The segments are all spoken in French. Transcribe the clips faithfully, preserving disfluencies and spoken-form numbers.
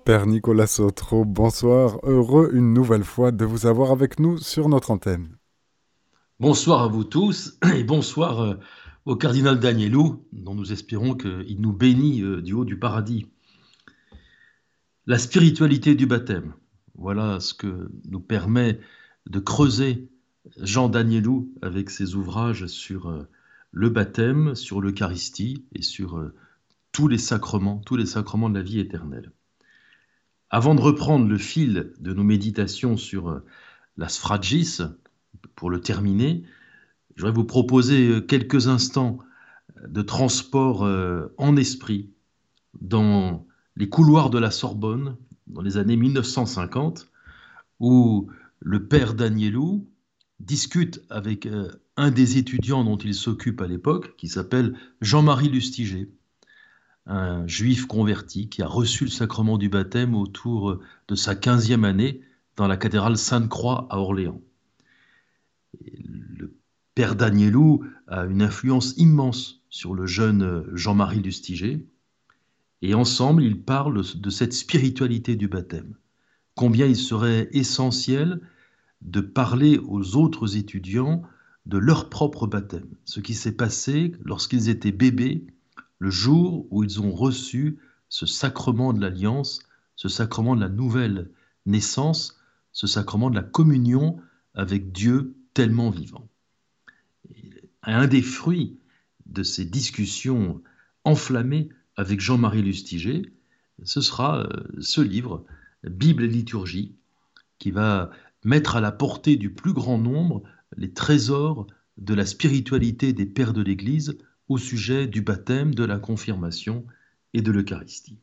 Père Nicolas Sotro, bonsoir. Heureux une nouvelle fois de vous avoir avec nous sur notre antenne. Bonsoir à vous tous et bonsoir euh, au cardinal Danielou, dont nous espérons qu'il nous bénit euh, du haut du paradis. La spiritualité du baptême, voilà ce que nous permet de creuser Jean Danielou avec ses ouvrages sur euh, le baptême, sur l'Eucharistie et sur euh, tous les sacrements, tous les sacrements de la vie éternelle. Avant de reprendre le fil de nos méditations sur euh, la Sfragis, pour le terminer, je voudrais vous proposer euh, quelques instants de transport euh, en esprit dans les couloirs de la Sorbonne dans les années mille neuf cent cinquante, où le père Danielou discute avec euh, un des étudiants dont il s'occupe à l'époque, qui s'appelle Jean-Marie Lustiger, un juif converti qui a reçu le sacrement du baptême autour de sa quinzième année dans la cathédrale Sainte-Croix à Orléans. Et le père Danielou a une influence immense sur le jeune Jean-Marie Lustiger, et ensemble ils parlent de cette spiritualité du baptême. Combien il serait essentiel de parler aux autres étudiants de leur propre baptême, ce qui s'est passé lorsqu'ils étaient bébés, le jour où ils ont reçu ce sacrement de l'alliance, ce sacrement de la nouvelle naissance, ce sacrement de la communion avec Dieu tellement vivant. Et un des fruits de ces discussions enflammées avec Jean-Marie Lustiger, ce sera ce livre, Bible et liturgie, qui va mettre à la portée du plus grand nombre les trésors de la spiritualité des pères de l'Église au sujet du baptême, de la confirmation et de l'Eucharistie.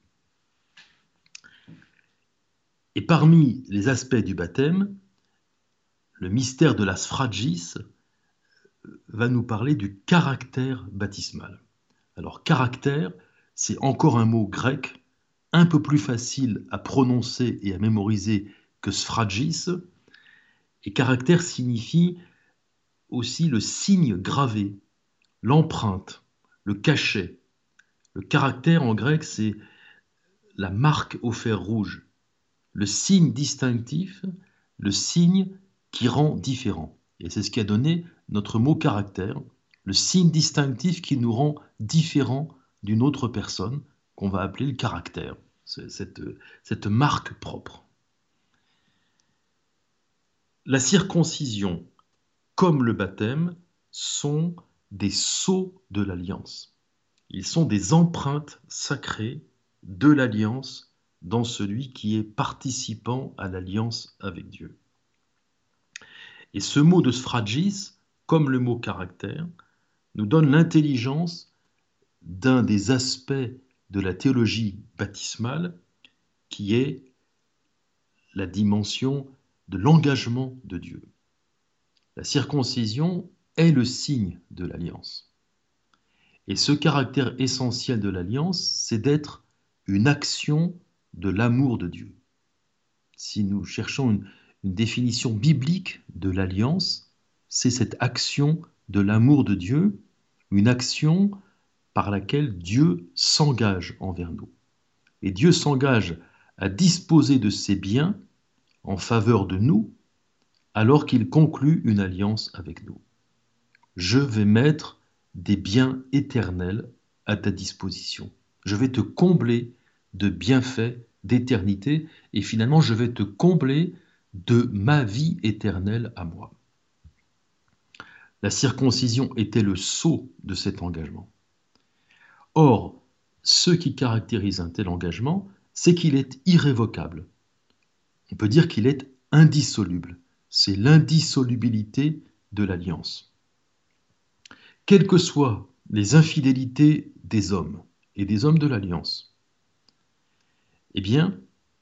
Et parmi les aspects du baptême, le mystère de la Sfragis va nous parler du caractère baptismal. Alors, caractère, c'est encore un mot grec, un peu plus facile à prononcer et à mémoriser que sfragis. Et caractère signifie aussi le signe gravé, l'empreinte, le cachet. Le caractère en grec, c'est la marque au fer rouge, le signe distinctif, le signe qui rend différent. Et c'est ce qui a donné notre mot caractère, le signe distinctif qui nous rend différent d'une autre personne, qu'on va appeler le caractère, cette, cette marque propre. La circoncision, comme le baptême, sont des sceaux de l'alliance. Ils sont des empreintes sacrées de l'alliance dans celui qui est participant à l'alliance avec Dieu. Et ce mot de sfragis, comme le mot caractère, nous donne l'intelligence d'un des aspects de la théologie baptismale qui est la dimension de l'engagement de Dieu. La circoncision est le signe de l'alliance. Et ce caractère essentiel de l'alliance, c'est d'être une action de l'amour de Dieu. Si nous cherchons une, une définition biblique de l'alliance, c'est cette action de l'amour de Dieu, une action par laquelle Dieu s'engage envers nous. Et Dieu s'engage à disposer de ses biens en faveur de nous, alors qu'il conclut une alliance avec nous. Je vais mettre des biens éternels à ta disposition. Je vais te combler de bienfaits d'éternité et finalement je vais te combler de ma vie éternelle à moi. La circoncision était le sceau de cet engagement. Or, ce qui caractérise un tel engagement, c'est qu'il est irrévocable. On peut dire qu'il est indissoluble. C'est l'indissolubilité de l'alliance. Quelles que soient les infidélités des hommes et des hommes de l'alliance, eh bien,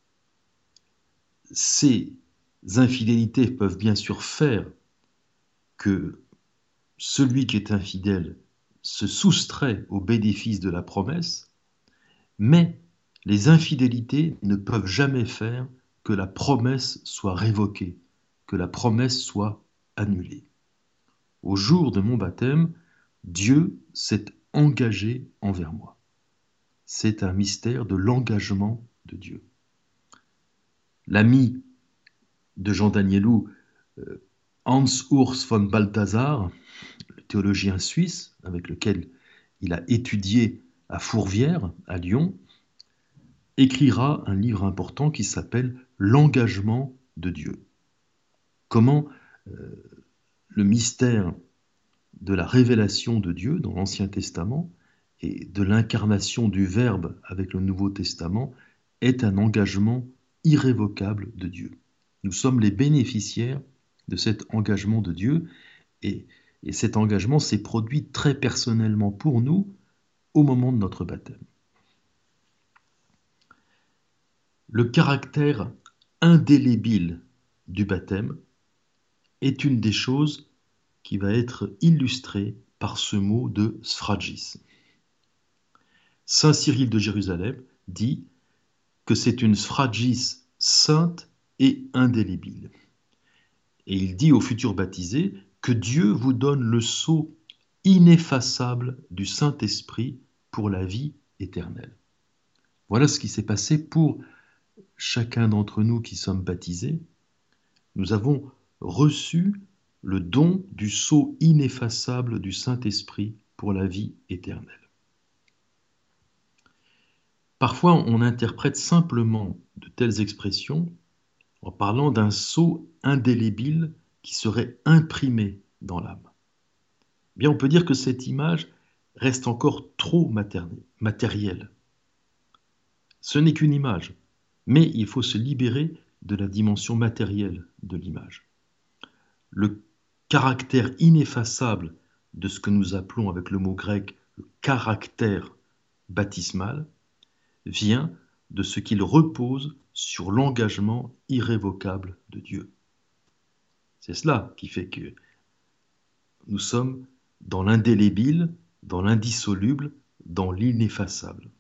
ces infidélités peuvent bien sûr faire que celui qui est infidèle se soustrait au bénéfice de la promesse, mais les infidélités ne peuvent jamais faire que la promesse soit révoquée, que la promesse soit annulée. Au jour de mon baptême, Dieu s'est engagé envers moi. C'est un mystère de l'engagement de Dieu. L'ami de Jean Daniélou, euh, Hans Urs von Balthasar, le théologien suisse avec lequel il a étudié à Fourvière, à Lyon, écrira un livre important qui s'appelle « L'engagement de Dieu ». Comment euh, le mystère de la révélation de Dieu dans l'Ancien Testament et de l'incarnation du Verbe avec le Nouveau Testament est un engagement irrévocable de Dieu. Nous sommes les bénéficiaires de cet engagement de Dieu et, et cet engagement s'est produit très personnellement pour nous au moment de notre baptême. Le caractère indélébile du baptême est une des choses qui va être illustrée par ce mot de sphragis. Saint Cyril de Jérusalem dit que c'est une sphragis sainte et indélébile. Et il dit aux futurs baptisés que Dieu vous donne le sceau ineffaçable du Saint-Esprit pour la vie éternelle. Voilà ce qui s'est passé pour chacun d'entre nous qui sommes baptisés. Nous avons reçu le don du sceau ineffaçable du Saint-Esprit pour la vie éternelle. Parfois, on interprète simplement de telles expressions en parlant d'un sceau indélébile qui serait imprimé dans l'âme. Bien, on peut dire que cette image reste encore trop matérielle. Ce n'est qu'une image, mais il faut se libérer de la dimension matérielle de l'image. Le caractère ineffaçable de ce que nous appelons avec le mot grec le caractère baptismal vient de ce qu'il repose sur l'engagement irrévocable de Dieu. C'est cela qui fait que nous sommes dans l'indélébile, dans l'indissoluble, dans l'ineffaçable.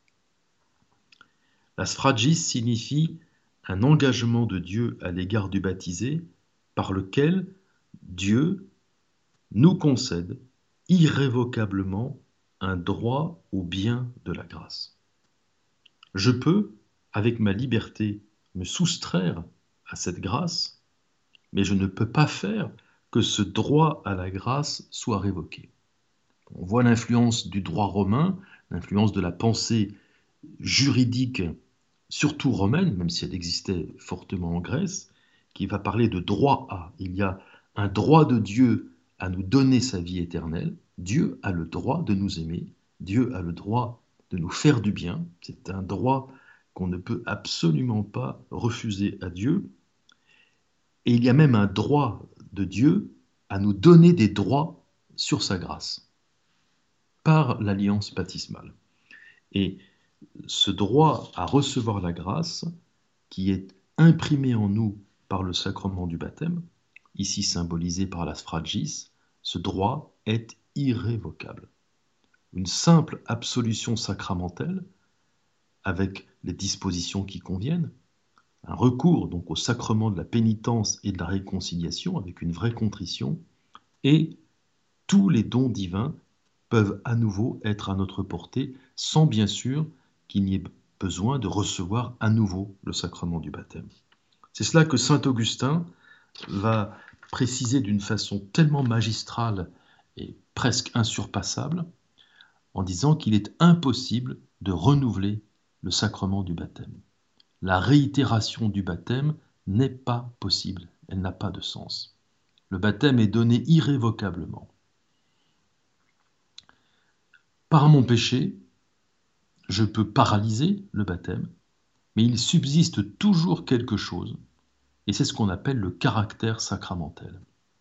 La sphragis signifie un engagement de Dieu à l'égard du baptisé par lequel Dieu nous concède irrévocablement un droit au bien de la grâce. Je peux, avec ma liberté, me soustraire à cette grâce, mais je ne peux pas faire que ce droit à la grâce soit révoqué. On voit l'influence du droit romain, l'influence de la pensée juridique, surtout romaine, même si elle existait fortement en Grèce, qui va parler de droit à. Il y a un droit de Dieu à nous donner sa vie éternelle. Dieu a le droit de nous aimer. Dieu a le droit de nous faire du bien. C'est un droit qu'on ne peut absolument pas refuser à Dieu. Et il y a même un droit de Dieu à nous donner des droits sur sa grâce, par l'alliance baptismale. Et ce droit à recevoir la grâce, qui est imprimé en nous par le sacrement du baptême, ici symbolisé par la sphragis, ce droit est irrévocable. Une simple absolution sacramentelle, avec les dispositions qui conviennent, un recours donc au sacrement de la pénitence et de la réconciliation avec une vraie contrition, et tous les dons divins peuvent à nouveau être à notre portée, sans bien sûr qu'il n'y ait besoin de recevoir à nouveau le sacrement du baptême. C'est cela que saint Augustin va préciser d'une façon tellement magistrale et presque insurpassable, en disant qu'il est impossible de renouveler le sacrement du baptême. La réitération du baptême n'est pas possible, elle n'a pas de sens. Le baptême est donné irrévocablement. Par mon péché, je peux paralyser le baptême, mais il subsiste toujours quelque chose, et c'est ce qu'on appelle le caractère sacramentel.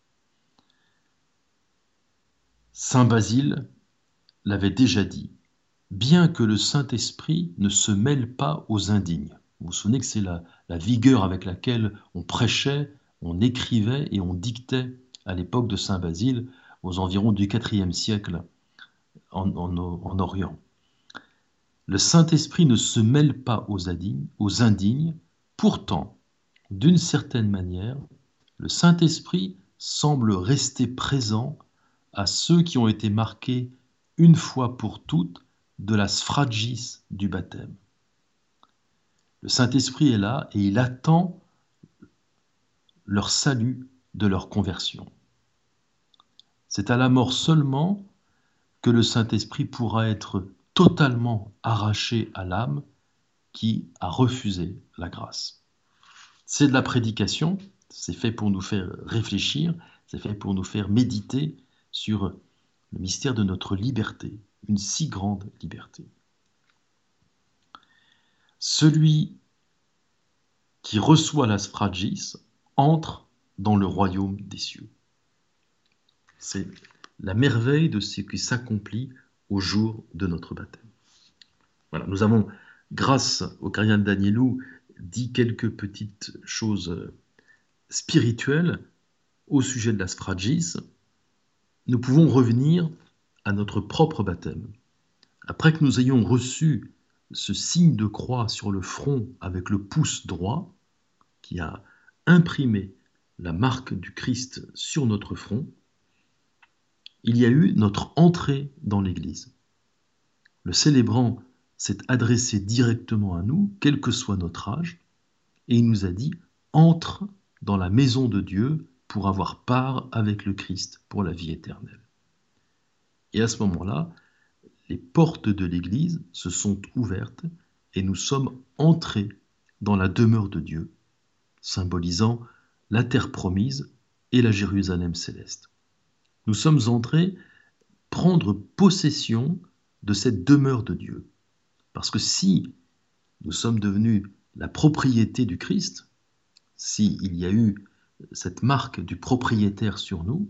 Saint Basile l'avait déjà dit, bien que le Saint-Esprit ne se mêle pas aux indignes. Vous vous souvenez que c'est la, la vigueur avec laquelle on prêchait, on écrivait et on dictait à l'époque de Saint Basile, aux environs du quatrième siècle en, en, en Orient. Le Saint-Esprit ne se mêle pas aux indignes, aux indignes. Pourtant, d'une certaine manière, le Saint-Esprit semble rester présent à ceux qui ont été marqués une fois pour toutes de la sphragis du baptême. Le Saint-Esprit est là et il attend leur salut de leur conversion. C'est à la mort seulement que le Saint-Esprit pourra être totalement arraché à l'âme qui a refusé la grâce. C'est de la prédication, c'est fait pour nous faire réfléchir, c'est fait pour nous faire méditer sur le mystère de notre liberté, une si grande liberté. Celui qui reçoit la sphragia entre dans le royaume des cieux. C'est la merveille de ce qui s'accomplit au jour de notre baptême. Voilà, nous avons, grâce au cardinal Danielou, dit quelques petites choses spirituelles au sujet de la sphragia. Nous pouvons revenir à notre propre baptême. Après que nous ayons reçu ce signe de croix sur le front avec le pouce droit, qui a imprimé la marque du Christ sur notre front, il y a eu notre entrée dans l'Église. Le célébrant s'est adressé directement à nous, quel que soit notre âge, et il nous a dit « Entre dans la maison de Dieu pour avoir part avec le Christ pour la vie éternelle. » Et à ce moment-là, les portes de l'Église se sont ouvertes et nous sommes entrés dans la demeure de Dieu, symbolisant la terre promise et la Jérusalem céleste. Nous sommes entrés prendre possession de cette demeure de Dieu. Parce que si nous sommes devenus la propriété du Christ, s'il y a eu cette marque du propriétaire sur nous,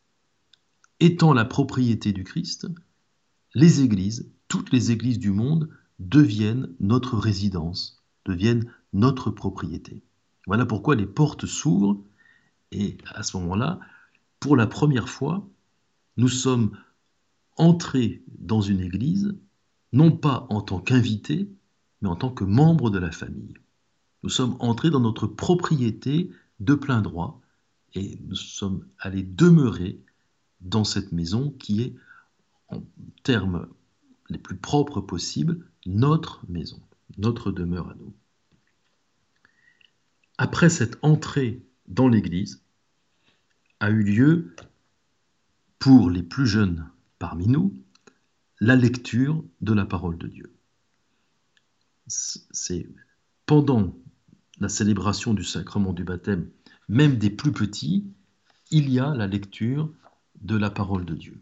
étant la propriété du Christ, les églises, toutes les églises du monde deviennent notre résidence, deviennent notre propriété. Voilà pourquoi les portes s'ouvrent et à ce moment-là, pour la première fois, nous sommes entrés dans une église, non pas en tant qu'invités, mais en tant que membres de la famille. Nous sommes entrés dans notre propriété de plein droit et nous sommes allés demeurer dans cette maison qui est, en termes les plus propres possibles, notre maison, notre demeure à nous. Après cette entrée dans l'Église, a eu lieu, pour les plus jeunes parmi nous, la lecture de la parole de Dieu. C'est pendant la célébration du sacrement du baptême, même des plus petits, il y a la lecture de la parole de Dieu.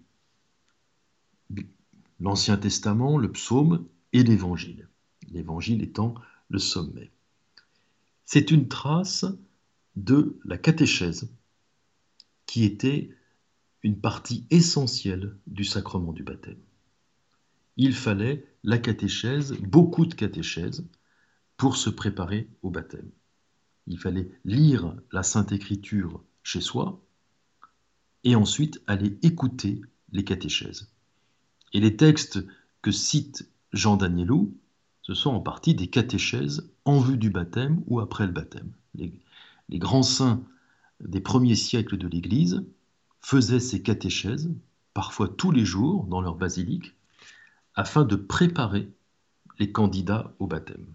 L'Ancien Testament, le psaume et l'Évangile. L'Évangile étant le sommet. C'est une trace de la catéchèse qui était une partie essentielle du sacrement du baptême. Il fallait la catéchèse, beaucoup de catéchèse, pour se préparer au baptême. Il fallait lire la Sainte Écriture chez soi et ensuite aller écouter les catéchèses. Et les textes que cite Jean Danielou, ce sont en partie des catéchèses en vue du baptême ou après le baptême. Les, les grands saints des premiers siècles de l'Église faisaient ces catéchèses, parfois tous les jours dans leur basilique, afin de préparer les candidats au baptême.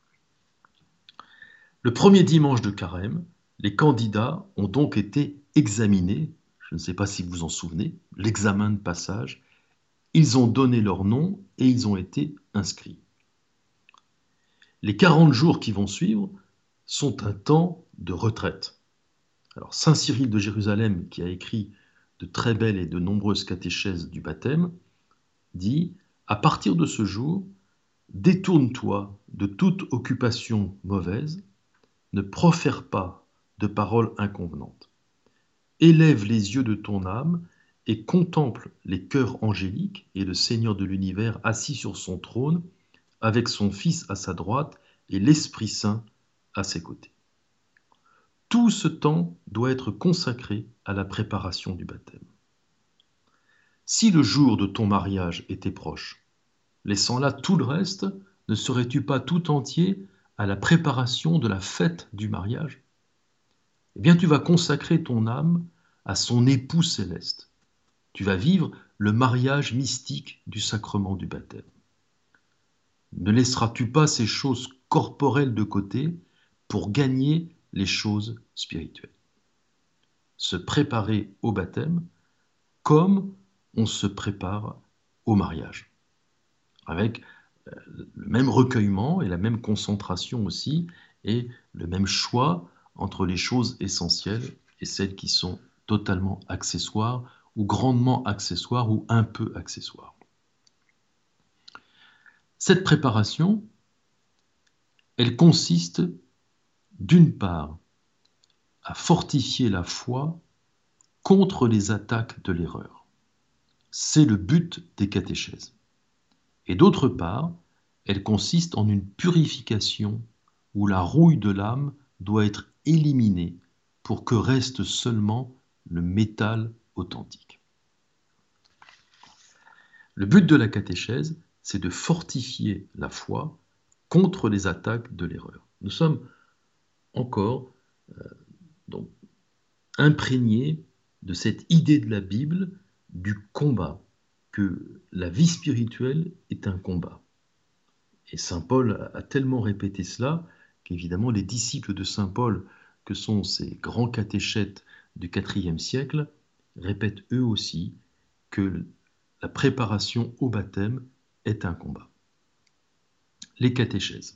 Le premier dimanche de Carême, les candidats ont donc été examinés, je ne sais pas si vous vous en souvenez, l'examen de passage, ils ont donné leur nom et ils ont été inscrits. Les quarante jours qui vont suivre sont un temps de retraite. Alors saint Cyril de Jérusalem, qui a écrit de très belles et de nombreuses catéchèses du baptême, dit « À partir de ce jour, détourne-toi de toute occupation mauvaise, ne profère pas de paroles inconvenantes. Élève les yeux de ton âme et contemple les cœurs angéliques et le Seigneur de l'univers assis sur son trône, avec son Fils à sa droite et l'Esprit Saint à ses côtés. » Tout ce temps doit être consacré à la préparation du baptême. Si le jour de ton mariage était proche, laissant là tout le reste, ne serais-tu pas tout entier à la préparation de la fête du mariage? Eh bien, tu vas consacrer ton âme à son époux céleste. Tu vas vivre le mariage mystique du sacrement du baptême. Ne laisseras-tu pas ces choses corporelles de côté pour gagner les choses spirituelles? Se préparer au baptême comme on se prépare au mariage, avec le même recueillement et la même concentration aussi, et le même choix entre les choses essentielles et celles qui sont totalement accessoires, ou grandement accessoires, ou un peu accessoires. Cette préparation, elle consiste d'une part à fortifier la foi contre les attaques de l'erreur. C'est le but des catéchèses. Et d'autre part, elle consiste en une purification où la rouille de l'âme doit être éliminée pour que reste seulement le métal authentique. Le but de la catéchèse, c'est de fortifier la foi contre les attaques de l'erreur. Nous sommes encore euh, donc, imprégnés de cette idée de la Bible du combat, que la vie spirituelle est un combat. Et saint Paul a tellement répété cela qu'évidemment les disciples de saint Paul, que sont ces grands catéchètes du quatrième siècle, répètent eux aussi que la préparation au baptême est un combat. Les catéchèses.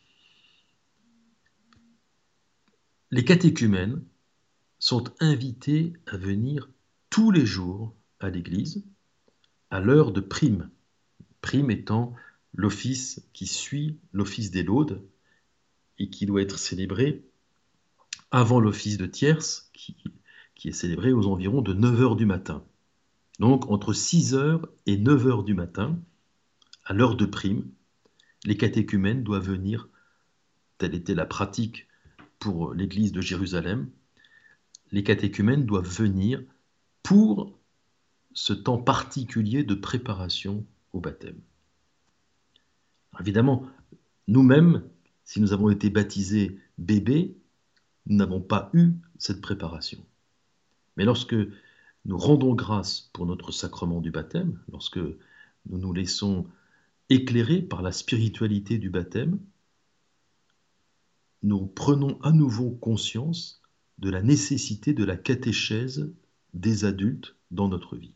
Les catéchumènes sont invités à venir tous les jours à l'église à l'heure de prime. Prime étant l'office qui suit l'office des laudes et qui doit être célébré avant l'office de tierce qui, qui est célébré aux environs de neuf heures du matin. Donc entre six heures et neuf heures du matin, à l'heure de prime, les catéchumènes doivent venir, telle était la pratique pour l'église de Jérusalem, les catéchumènes doivent venir pour ce temps particulier de préparation au baptême. Évidemment, nous-mêmes, si nous avons été baptisés bébés, nous n'avons pas eu cette préparation. Mais lorsque nous rendons grâce pour notre sacrement du baptême, lorsque nous nous laissons éclairer par la spiritualité du baptême, nous prenons à nouveau conscience de la nécessité de la catéchèse des adultes dans notre vie.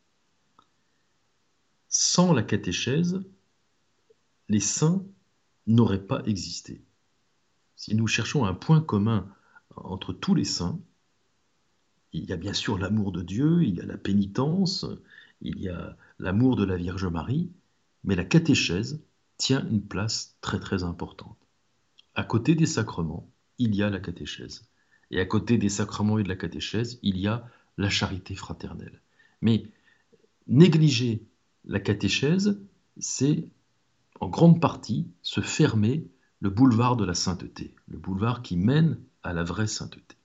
Sans la catéchèse, les saints n'auraient pas existé. Si nous cherchons un point commun entre tous les saints, il y a bien sûr l'amour de Dieu, il y a la pénitence, il y a l'amour de la Vierge Marie, mais la catéchèse tient une place très très importante. À côté des sacrements, il y a la catéchèse. Et à côté des sacrements et de la catéchèse, il y a la charité fraternelle. Mais négliger la catéchèse, c'est en grande partie se fermer le boulevard de la sainteté, le boulevard qui mène à la vraie sainteté.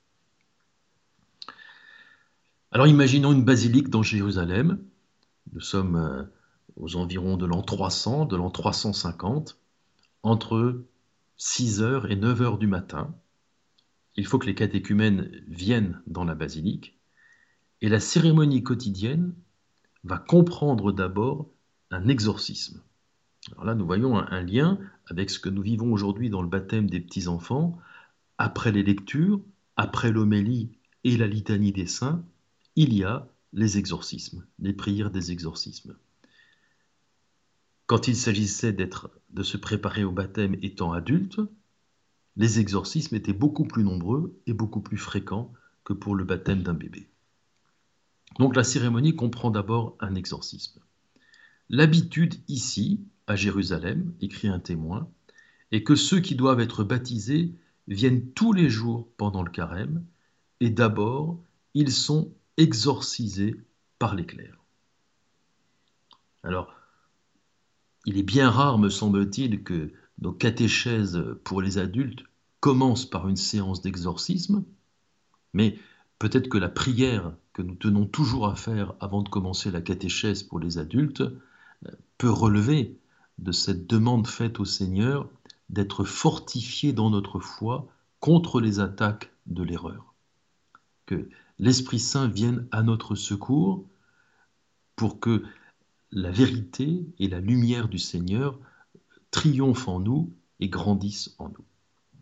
Alors imaginons une basilique dans Jérusalem. Nous sommes aux environs de l'an trois cents, de l'an trois cent cinquante, entre six heures et neuf heures du matin. Il faut que les catéchumènes viennent dans la basilique et la cérémonie quotidienne va comprendre d'abord un exorcisme. Alors là, nous voyons un, un lien avec ce que nous vivons aujourd'hui dans le baptême des petits-enfants. Après les lectures, après l'homélie et la litanie des saints, il y a les exorcismes, les prières des exorcismes. Quand il s'agissait d'être, de se préparer au baptême étant adulte, les exorcismes étaient beaucoup plus nombreux et beaucoup plus fréquents que pour le baptême d'un bébé. Donc la cérémonie comprend d'abord un exorcisme. L'habitude ici, à Jérusalem, écrit un témoin, est que ceux qui doivent être baptisés viennent tous les jours pendant le carême et d'abord, ils sont exorcisés par les clercs. Alors, il est bien rare, me semble-t-il, que nos catéchèses pour les adultes commencent par une séance d'exorcisme, mais peut-être que la prière que nous tenons toujours à faire avant de commencer la catéchèse pour les adultes peut relever de cette demande faite au Seigneur d'être fortifiés dans notre foi contre les attaques de l'erreur. Que l'Esprit Saint vienne à notre secours pour que la vérité et la lumière du Seigneur triomphent en nous et grandissent en nous.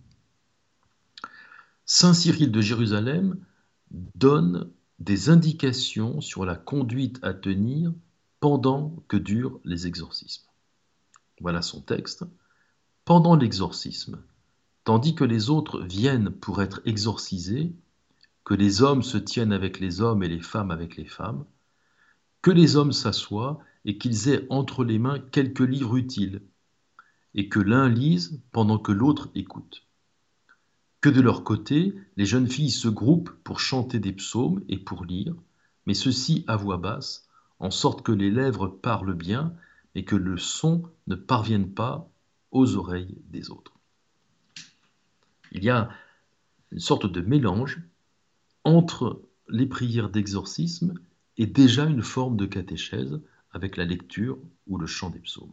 Saint Cyril de Jérusalem donne des indications sur la conduite à tenir pendant que durent les exorcismes. Voilà son texte. Pendant l'exorcisme, tandis que les autres viennent pour être exorcisés, que les hommes se tiennent avec les hommes et les femmes avec les femmes, que les hommes s'assoient et qu'ils aient entre les mains quelques livres utiles, et que l'un lise pendant que l'autre écoute. Que de leur côté, les jeunes filles se groupent pour chanter des psaumes et pour lire, mais ceci à voix basse, en sorte que les lèvres parlent bien, et que le son ne parvienne pas aux oreilles des autres. Il y a une sorte de mélange entre les prières d'exorcisme et déjà une forme de catéchèse avec la lecture ou le chant des psaumes.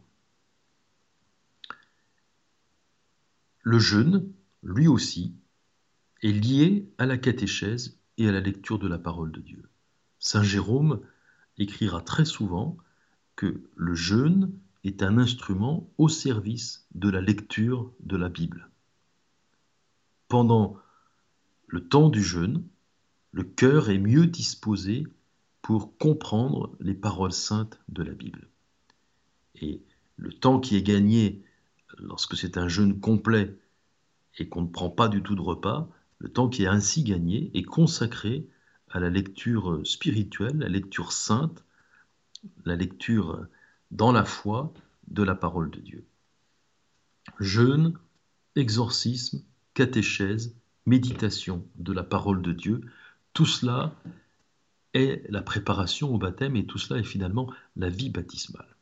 Le jeûne, lui aussi, est lié à la catéchèse et à la lecture de la parole de Dieu. Saint Jérôme écrira très souvent que le jeûne est un instrument au service de la lecture de la Bible. Pendant le temps du jeûne, le cœur est mieux disposé pour comprendre les paroles saintes de la Bible. Et le temps qui est gagné lorsque c'est un jeûne complet et qu'on ne prend pas du tout de repas, le temps qui est ainsi gagné est consacré à la lecture spirituelle, la lecture sainte, la lecture dans la foi de la parole de Dieu. Jeûne, exorcisme, catéchèse, méditation de la parole de Dieu, tout cela est la préparation au baptême et tout cela est finalement la vie baptismale.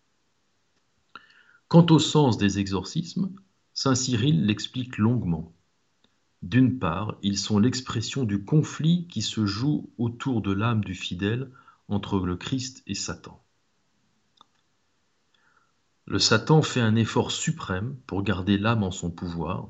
Quant au sens des exorcismes, saint Cyril l'explique longuement. D'une part, ils sont l'expression du conflit qui se joue autour de l'âme du fidèle entre le Christ et Satan. Le Satan fait un effort suprême pour garder l'âme en son pouvoir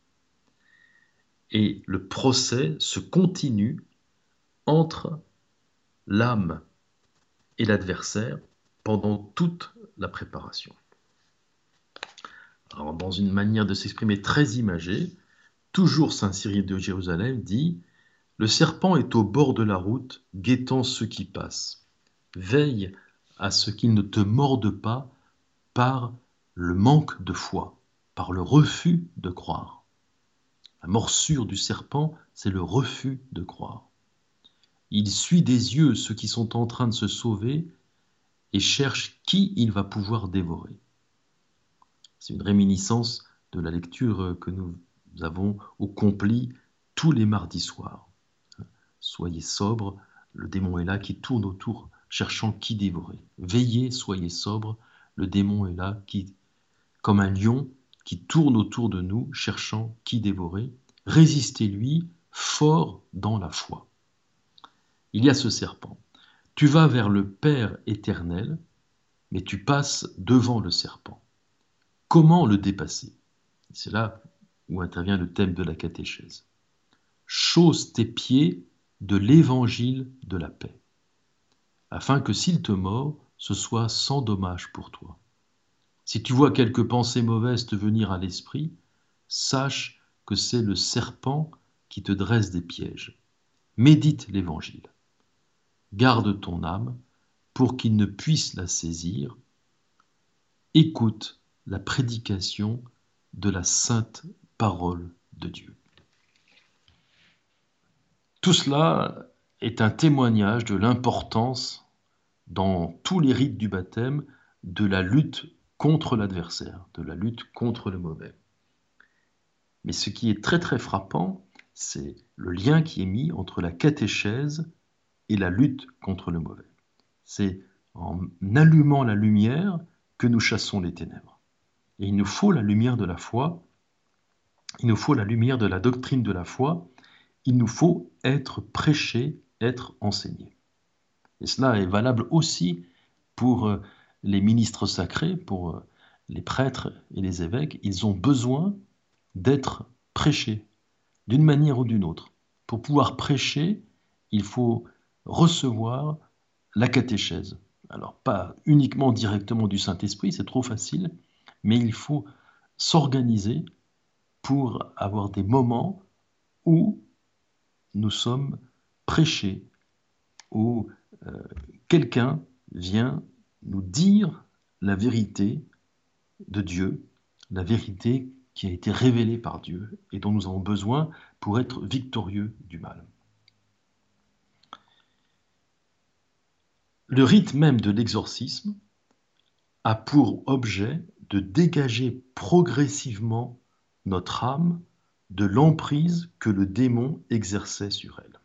et le procès se continue entre l'âme et l'adversaire pendant toute la préparation. Alors, dans une manière de s'exprimer très imagée, toujours saint Cyril de Jérusalem dit « Le serpent est au bord de la route, guettant ceux qui passent. Veille à ce qu'il ne te morde pas par le manque de foi, par le refus de croire. » La morsure du serpent, c'est le refus de croire. Il suit des yeux ceux qui sont en train de se sauver et cherche qui il va pouvoir dévorer. C'est une réminiscence de la lecture que nous avons au complis tous les mardis soirs. Soyez sobres, le démon est là qui tourne autour, cherchant qui dévorer. Veillez, soyez sobres, le démon est là qui, comme un lion, qui tourne autour de nous, cherchant qui dévorer. Résistez-lui, fort dans la foi. Il y a ce serpent. Tu vas vers le Père éternel, mais tu passes devant le serpent. Comment le dépasser? C'est là où intervient le thème de la catéchèse. Chausse tes pieds de l'évangile de la paix, afin que s'il te mord, ce soit sans dommage pour toi. Si tu vois quelque pensée mauvaise te venir à l'esprit, sache que c'est le serpent qui te dresse des pièges. Médite l'évangile. Garde ton âme pour qu'il ne puisse la saisir. Écoute la prédication de la sainte parole de Dieu. Tout cela est un témoignage de l'importance, dans tous les rites du baptême, de la lutte contre l'adversaire, de la lutte contre le mauvais. Mais ce qui est très très frappant, c'est le lien qui est mis entre la catéchèse et la lutte contre le mauvais. C'est en allumant la lumière que nous chassons les ténèbres. Et il nous faut la lumière de la foi, il nous faut la lumière de la doctrine de la foi, il nous faut être prêché, être enseigné. Et cela est valable aussi pour les ministres sacrés, pour les prêtres et les évêques. Ils ont besoin d'être prêchés, d'une manière ou d'une autre. Pour pouvoir prêcher, il faut recevoir la catéchèse. Alors, pas uniquement directement du Saint-Esprit, c'est trop facile, mais il faut s'organiser pour avoir des moments où nous sommes prêchés, où euh, quelqu'un vient nous dire la vérité de Dieu, la vérité qui a été révélée par Dieu et dont nous avons besoin pour être victorieux du mal. Le rite même de l'exorcisme a pour objet de dégager progressivement notre âme de l'emprise que le démon exerçait sur elle.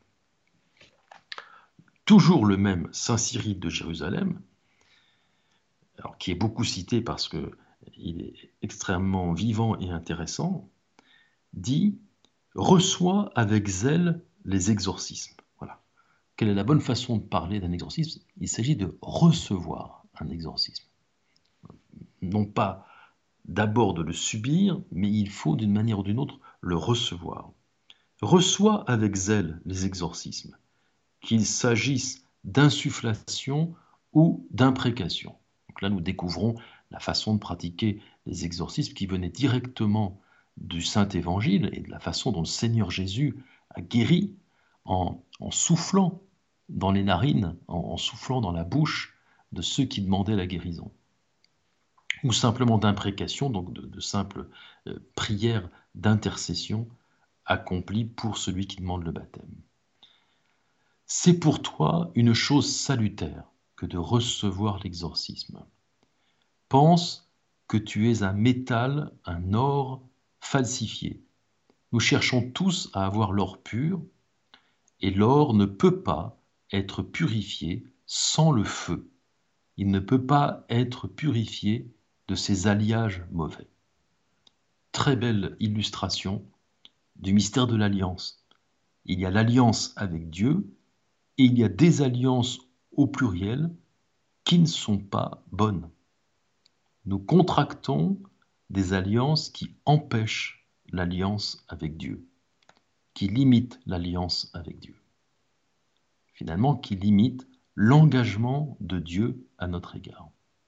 Toujours le même Saint Cyrille de Jérusalem, alors, qui est beaucoup cité parce qu'il est extrêmement vivant et intéressant, dit « Reçois avec zèle les exorcismes ». Voilà. Quelle est la bonne façon de parler d'un exorcisme? Il s'agit de recevoir un exorcisme. Non pas d'abord de le subir, mais il faut d'une manière ou d'une autre le recevoir. Reçois avec zèle les exorcismes, qu'il s'agisse d'insufflation ou d'imprécation. Donc là, nous découvrons la façon de pratiquer les exorcismes qui venaient directement du Saint-Évangile et de la façon dont le Seigneur Jésus a guéri en, en soufflant dans les narines, en, en soufflant dans la bouche de ceux qui demandaient la guérison. Ou simplement d'imprécation, donc de, de simples euh, prières d'intercession accomplies pour celui qui demande le baptême. C'est pour toi une chose salutaire que de recevoir l'exorcisme. Pense que tu es un métal, un or falsifié. Nous cherchons tous à avoir l'or pur, et l'or ne peut pas être purifié sans le feu. Il ne peut pas être purifié de ces alliages mauvais. Très belle illustration du mystère de l'alliance. Il y a l'alliance avec Dieu, et il y a des alliances au pluriel qui ne sont pas bonnes. Nous contractons des alliances qui empêchent l'alliance avec Dieu, qui limitent l'alliance avec Dieu. Finalement, qui limitent l'engagement de Dieu à notre égard.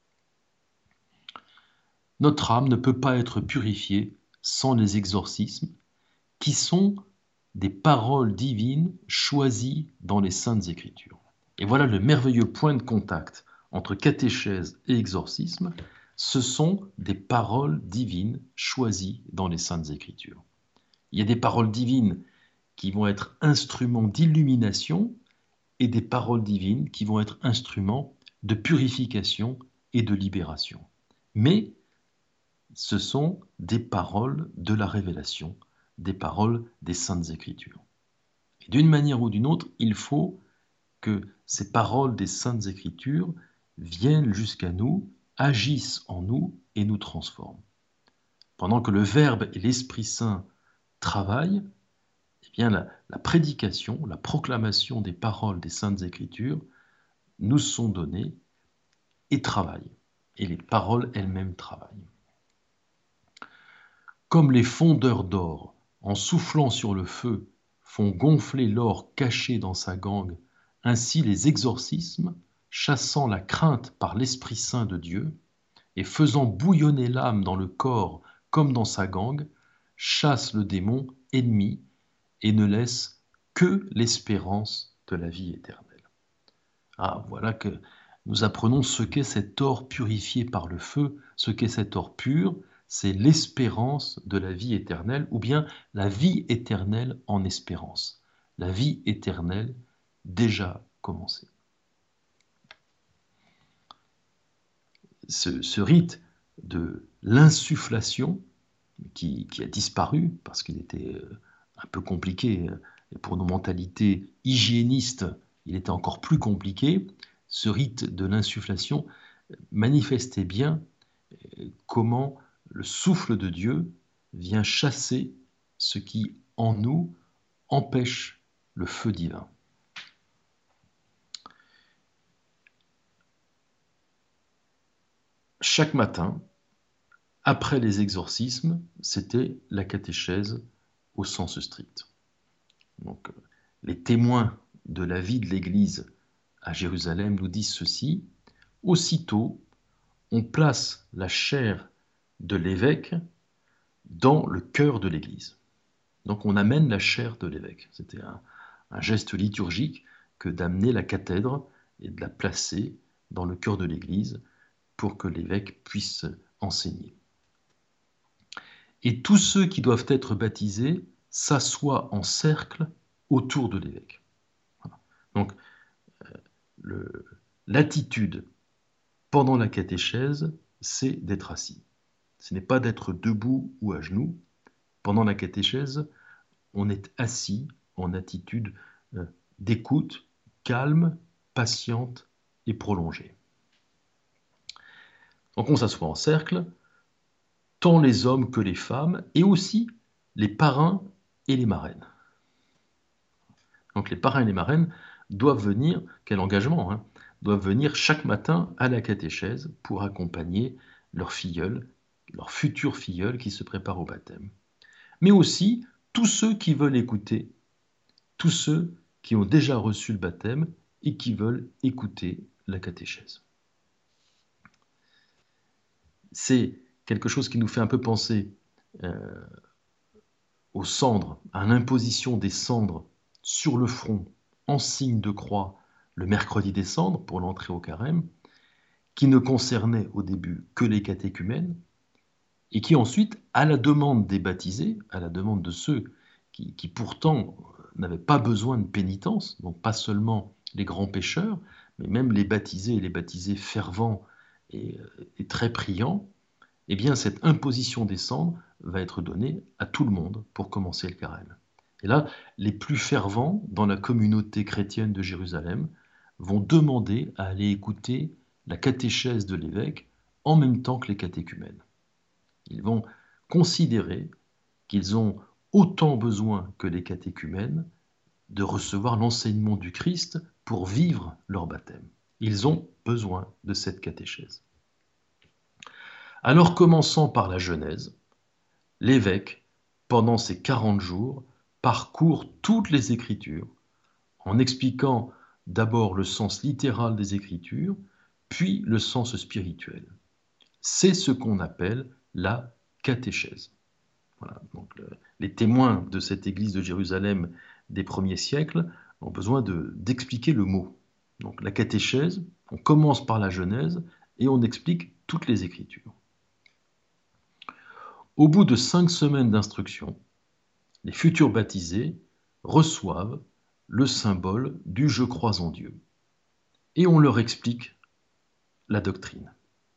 Notre âme ne peut pas être purifiée sans les exorcismes, qui sont des paroles divines choisies dans les Saintes Écritures. Et voilà le merveilleux point de contact entre catéchèse et exorcisme, ce sont des paroles divines choisies dans les Saintes Écritures. Il y a des paroles divines qui vont être instruments d'illumination et des paroles divines qui vont être instruments de purification et de libération. Mais ce sont des paroles de la révélation, des paroles des Saintes Écritures. Et d'une manière ou d'une autre, il faut que ces paroles des Saintes Écritures viennent jusqu'à nous, agissent en nous et nous transforment. Pendant que le Verbe et l'Esprit Saint travaillent, eh bien la, la prédication, la proclamation des paroles des Saintes Écritures nous sont données et travaillent. Et les paroles elles-mêmes travaillent. Comme les fondeurs d'or, en soufflant sur le feu, font gonfler l'or caché dans sa gangue, ainsi les exorcismes, chassant la crainte par l'Esprit Saint de Dieu, et faisant bouillonner l'âme dans le corps comme dans sa gangue, chassent le démon ennemi et ne laissent que l'espérance de la vie éternelle. Ah, voilà que nous apprenons ce qu'est cet or purifié par le feu, ce qu'est cet or pur, c'est l'espérance de la vie éternelle, ou bien la vie éternelle en espérance, la vie éternelle déjà commencée. Ce, ce rite de l'insufflation, qui, qui a disparu parce qu'il était un peu compliqué, et pour nos mentalités hygiénistes, il était encore plus compliqué, ce rite de l'insufflation manifestait bien comment le souffle de Dieu vient chasser ce qui, en nous, empêche le feu divin. Chaque matin, après les exorcismes, c'était la catéchèse au sens strict. Donc, les témoins de la vie de l'Église à Jérusalem nous disent ceci: aussitôt, on place la chair de l'évêque dans le cœur de l'Église. Donc on amène la chair de l'évêque. C'était un, un geste liturgique que d'amener la cathèdre et de la placer dans le cœur de l'Église pour que l'évêque puisse enseigner. Et tous ceux qui doivent être baptisés s'assoient en cercle autour de l'évêque. Voilà. Donc, euh, le, l'attitude pendant la catéchèse, c'est d'être assis. Ce n'est pas d'être debout ou à genoux. Pendant la catéchèse, on est assis en attitude euh, d'écoute, calme, patiente et prolongée. Donc on s'assoit en cercle, tant les hommes que les femmes, et aussi les parrains et les marraines. Donc les parrains et les marraines doivent venir, quel engagement, hein, doivent venir chaque matin à la catéchèse pour accompagner leur filleul, leur futur filleul qui se prépare au baptême. Mais aussi tous ceux qui veulent écouter, tous ceux qui ont déjà reçu le baptême et qui veulent écouter la catéchèse. C'est quelque chose qui nous fait un peu penser euh, aux cendres, à l'imposition des cendres sur le front en signe de croix le mercredi des cendres pour l'entrée au carême, qui ne concernait au début que les catéchumènes et qui ensuite, à la demande des baptisés, à la demande de ceux qui, qui pourtant n'avaient pas besoin de pénitence, donc pas seulement les grands pécheurs, mais même les baptisés et les baptisés fervents et, et très priants, eh bien cette imposition des cendres va être donnée à tout le monde pour commencer le carême. Et là, les plus fervents dans la communauté chrétienne de Jérusalem vont demander à aller écouter la catéchèse de l'évêque en même temps que les catéchumènes. Ils vont considérer qu'ils ont autant besoin que les catéchumènes de recevoir l'enseignement du Christ pour vivre leur baptême. Ils ont besoin de cette catéchèse. Alors, commençant par la Genèse, l'évêque, pendant ces quarante jours, parcourt toutes les Écritures en expliquant d'abord le sens littéral des Écritures, puis le sens spirituel. C'est ce qu'on appelle la catéchèse. Voilà, donc le, les témoins de cette église de Jérusalem des premiers siècles ont besoin de, d'expliquer le mot. Donc la catéchèse, on commence par la Genèse et on explique toutes les Écritures. Au bout de cinq semaines d'instruction, les futurs baptisés reçoivent le symbole du « je crois en Dieu » et on leur explique la doctrine.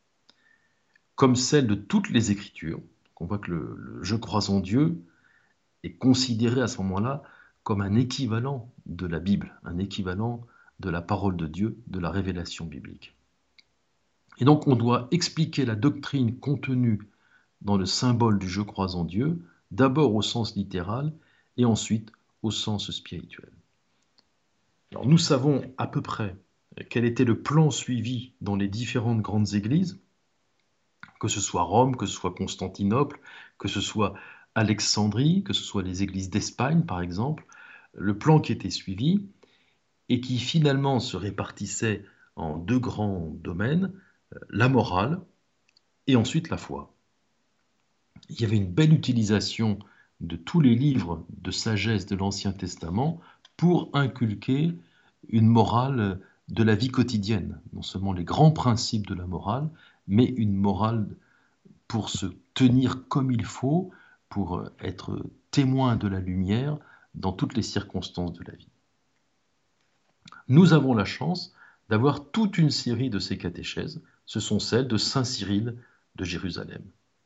Comme celle de toutes les Écritures, on voit que le, le « je crois en Dieu » est considéré à ce moment-là comme un équivalent de la Bible, un équivalent de la parole de Dieu, de la révélation biblique. Et donc on doit expliquer la doctrine contenue dans le symbole du « je crois en Dieu », d'abord au sens littéral et ensuite au sens spirituel. Alors nous savons à peu près quel était le plan suivi dans les différentes grandes églises, que ce soit Rome, que ce soit Constantinople, que ce soit Alexandrie, que ce soit les églises d'Espagne par exemple, le plan qui était suivi et qui finalement se répartissait en deux grands domaines, la morale et ensuite la foi. Il y avait une belle utilisation de tous les livres de sagesse de l'Ancien Testament pour inculquer une morale de la vie quotidienne, non seulement les grands principes de la morale, mais une morale pour se tenir comme il faut, pour être témoin de la lumière dans toutes les circonstances de la vie. Nous avons la chance d'avoir toute une série de ces catéchèses, ce sont celles de Saint Cyril de Jérusalem.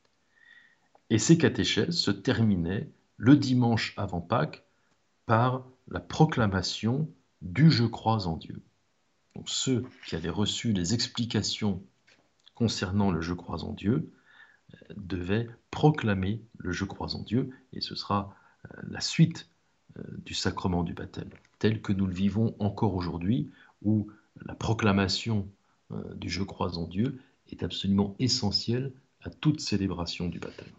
Et ces catéchèses se terminaient le dimanche avant Pâques par la proclamation du « je crois en Dieu ». Donc ceux qui avaient reçu les explications concernant le « je crois en Dieu » devaient proclamer le « je crois en Dieu » et ce sera la suite du sacrement du baptême, tel que nous le vivons encore aujourd'hui, où la proclamation du « je crois en Dieu » est absolument essentielle à toute célébration du baptême.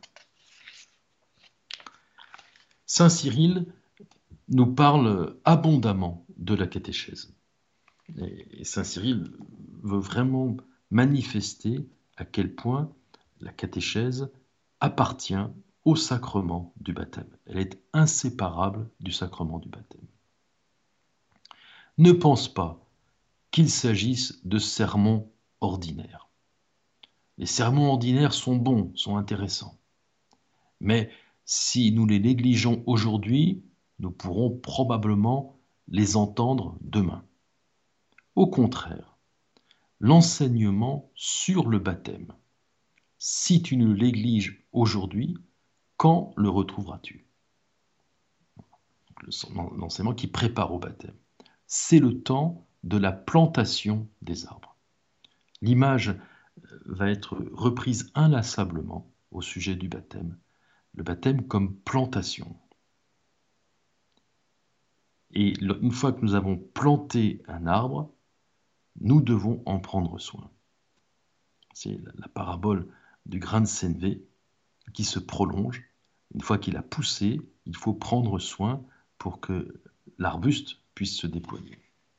Saint Cyril nous parle abondamment de la catéchèse. Et Saint Cyril veut vraiment manifester à quel point la catéchèse appartient au sacrement du baptême. Elle est inséparable du sacrement du baptême. Ne pense pas qu'il s'agisse de sermons ordinaires. Les sermons ordinaires sont bons, sont intéressants. Mais si nous les négligeons aujourd'hui, nous pourrons probablement les entendre demain. Au contraire, l'enseignement sur le baptême, si tu ne le négliges aujourd'hui, quand le retrouveras-tu? L'enseignement qui prépare au baptême. C'est le temps de la plantation des arbres. L'image va être reprise inlassablement au sujet du baptême. Le baptême comme plantation. Et une fois que nous avons planté un arbre, nous devons en prendre soin. C'est la parabole du grain de sénévé qui se prolonge. Une fois qu'il a poussé, il faut prendre soin pour que l'arbuste puisse se déployer.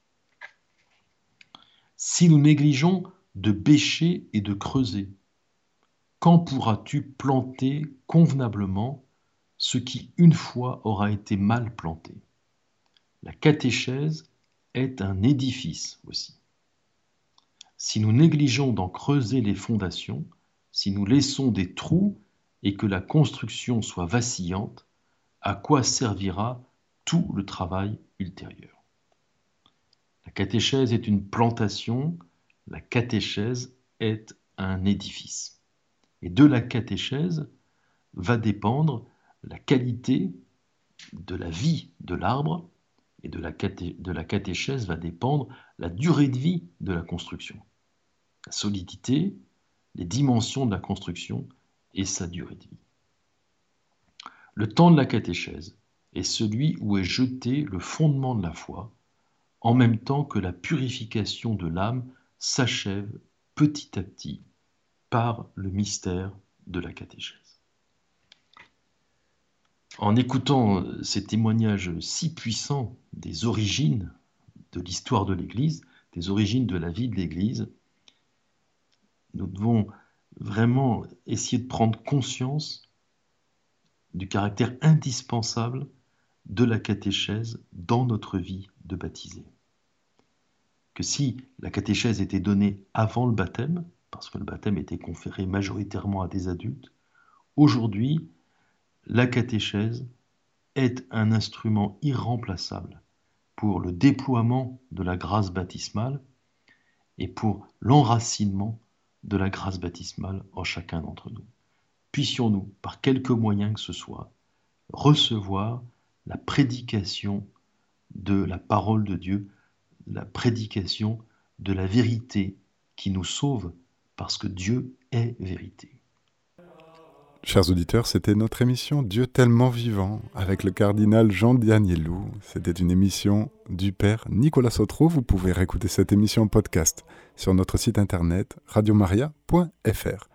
Si nous négligeons de bêcher et de creuser, quand pourras-tu planter convenablement ce qui une fois aura été mal planté? La catéchèse est un édifice aussi. Si nous négligeons d'en creuser les fondations, si nous laissons des trous et que la construction soit vacillante, à quoi servira tout le travail ultérieur? La catéchèse est une plantation, la catéchèse est un édifice. Et de la catéchèse va dépendre la qualité de la vie de l'arbre, et de la, caté- de la catéchèse va dépendre la durée de vie de la construction. La solidité, les dimensions de la construction et sa durée de vie. Le temps de la catéchèse est celui où est jeté le fondement de la foi, en même temps que la purification de l'âme s'achève petit à petit par le mystère de la catéchèse. En écoutant ces témoignages si puissants des origines de l'histoire de l'Église, des origines de la vie de l'Église, nous devons vraiment essayer de prendre conscience du caractère indispensable de la catéchèse dans notre vie de baptisé. Que si la catéchèse était donnée avant le baptême, parce que le baptême était conféré majoritairement à des adultes, aujourd'hui, la catéchèse est un instrument irremplaçable pour le déploiement de la grâce baptismale et pour l'enracinement de la grâce baptismale en chacun d'entre nous. Puissions-nous, par quelque moyen que ce soit, recevoir la prédication de la parole de Dieu, la prédication de la vérité qui nous sauve parce que Dieu est vérité. Chers auditeurs, c'était notre émission Dieu tellement vivant avec le cardinal Jean Danielou. C'était une émission du père Nicolas Sautreau. Vous pouvez réécouter cette émission en podcast sur notre site internet radio maria point f r.